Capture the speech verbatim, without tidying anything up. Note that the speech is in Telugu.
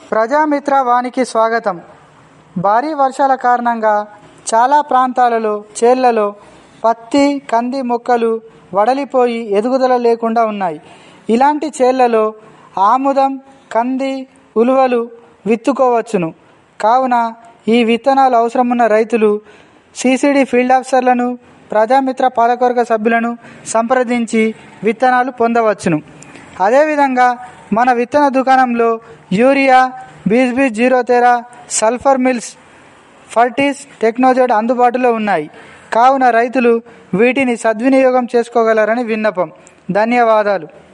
ప్రజామిత్ర వానికి స్వాగతం. భారీ వర్షాల కారణంగా చాలా ప్రాంతాలలో చేళ్లలో పత్తి కంది మొక్కలు వడలిపోయి ఎదుగుదల లేకుండా ఉన్నాయి. ఇలాంటి చేళ్లలో ఆముదం కంది ఉలువలు విత్తుకోవచ్చును. కావున ఈ విత్తనాలు అవసరమున్న రైతులు సిసిడి ఫీల్డ్ ఆఫీసర్లను ప్రజామిత్ర పాలకవర్గ సభ్యులను సంప్రదించి విత్తనాలు పొందవచ్చును. అదేవిధంగా మన విత్తన దుకాణంలో యూరియా బీస్ బీస్ జీరో తెరా సల్ఫర్ మిల్స్ ఫర్టీస్ టెక్నోజెడ్ అందుబాటులో ఉన్నాయి. కావున రైతులు వీటిని సద్వినియోగం చేసుకోగలరని విన్నపం. ధన్యవాదాలు.